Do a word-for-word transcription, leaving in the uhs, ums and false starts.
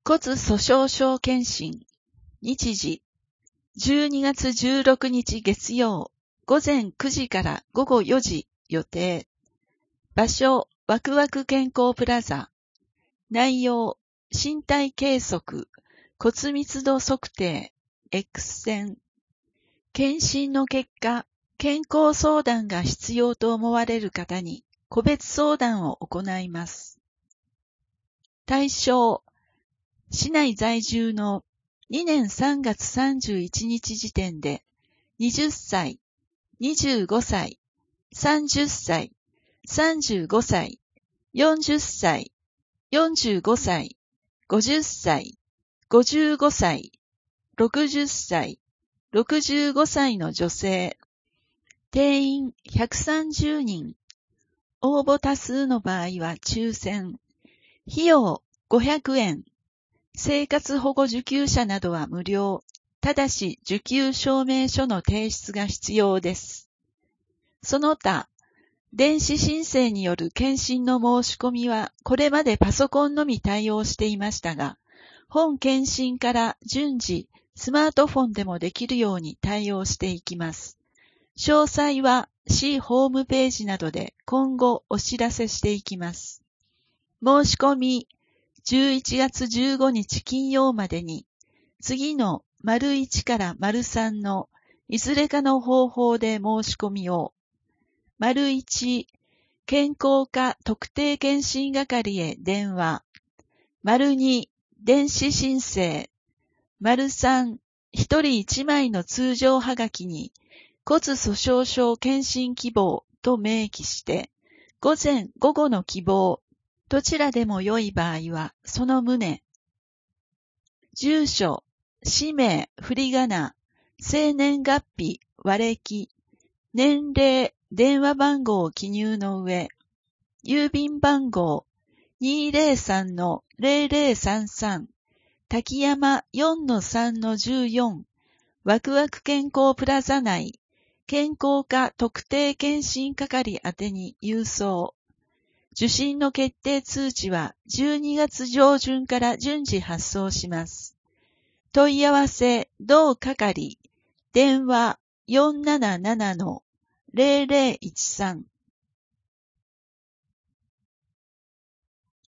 骨粗鬆症検診。日時、じゅうにがつじゅうろくにち月曜、午前くじから午後よじ予定。場所、ワクワク健康プラザ。内容、身体計測、骨密度測定、X 線。検診の結果、健康相談が必要と思われる方に個別相談を行います。対象、市内在住のにねんさんがつさんじゅういちにち時点ではたち、にじゅうごさい、さんじゅっさい、さんじゅうごさい、よんじゅっさい、よんじゅうごさい、ごじゅっさい、ごじゅうごさい、ろくじゅっさい、ろくじゅうごさいの女性。定員ひゃくさんじゅうにん。応募多数の場合は抽選。費用ごひゃくえん。生活保護受給者などは無料。ただし受給証明書の提出が必要です。その他、電子申請による検診の申し込みはこれまでパソコンのみ対応していましたが、本検診から順次スマートフォンでもできるように対応していきます。詳細は市ホームページなどで今後お知らせしていきます。申し込みじゅういちがつじゅうごにち金曜までに、次の丸いちから丸さんのいずれかの方法で申し込みを。丸いち、健康課特定健診係へ電話。丸に、電子申請。丸さん、ひとりいちまいの通常はがきに骨粗鬆症検診希望と明記して、午前午後の希望、どちらでも良い場合はその旨。住所、氏名、振り仮名、生年月日、和暦、年齢、電話番号を記入の上、郵便番号 にーぜろさんのぜろぜろさんさん、滝山 よんのさんのじゅうよん、ワクワク健康プラザ内、健康課特定健診係宛てに郵送。受診の決定通知はじゅうにがつじょうじゅんから順次発送します。問い合わせ、同係、電話 よんなななのぜろぜろいちさん。